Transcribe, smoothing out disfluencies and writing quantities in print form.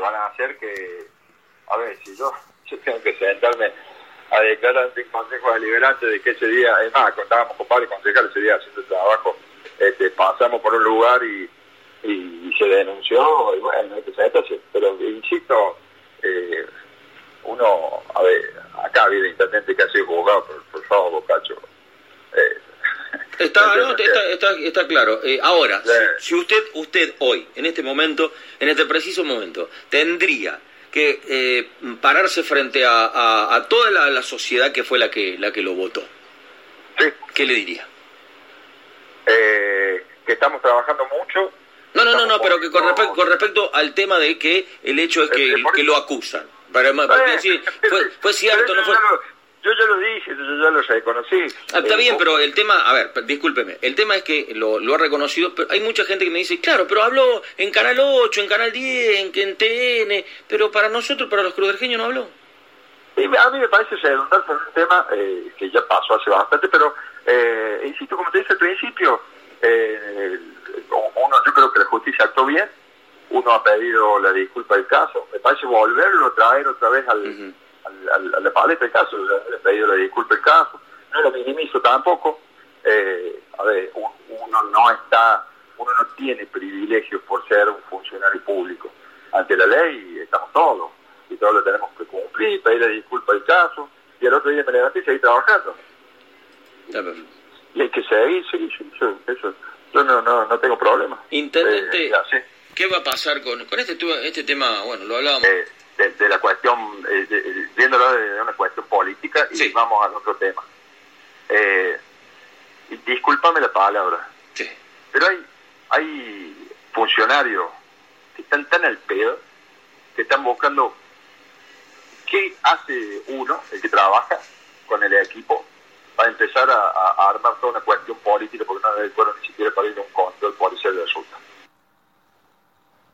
van a hacer que, a ver, si yo tengo que sentarme a declarar ante un consejo deliberante de que ese día, es más, contábamos con varios concejales ese día haciendo el trabajo, pasamos por un lugar y se denunció, y bueno, hay que sentarse, pero insisto, uno, a ver, acá ha habido intendente que ha sido juzgado por favor, Bocacho. Está claro. Ahora, si usted hoy, en este momento, en este preciso momento, tendría que pararse frente a toda la sociedad que fue la que lo votó, sí. ¿Qué le diría? Que estamos trabajando mucho. No, pero que con respecto al tema de que el hecho es que lo acusan. Para decir, fue cierto, no fue... Yo ya lo dije, yo ya lo reconocí. Está bien, pero el tema, a ver, discúlpeme, el tema es que lo ha reconocido, pero hay mucha gente que me dice, claro, pero habló en Canal 8, en Canal 10, en TN, pero para nosotros, para los cruderjeños no habló. A mí me parece redundar sobre un tema que ya pasó hace bastante, pero insisto, como te dije al principio, yo creo que la justicia actuó bien, uno ha pedido la disculpa del caso, me parece volverlo a traer otra vez a la palestra del caso, le he pedido la disculpa del caso, no lo minimizo tampoco, a ver, uno no tiene privilegios por ser un funcionario público, ante la ley estamos todos, y todos lo tenemos que cumplir, pedir la disculpa del caso, y el otro día me levanté y seguí trabajando. Y hay que seguir, eso. Yo no tengo problema. Intendente, ¿qué va a pasar con este tema? Bueno, lo hablábamos. De la cuestión, viéndolo de una cuestión política, y sí. Vamos al otro tema. Y discúlpame la palabra, sí. Pero hay funcionarios que están tan al pedo, que están buscando qué hace uno, el que trabaja con el equipo, para empezar a armar toda una cuestión política, porque no es de acuerdo ni siquiera para ir a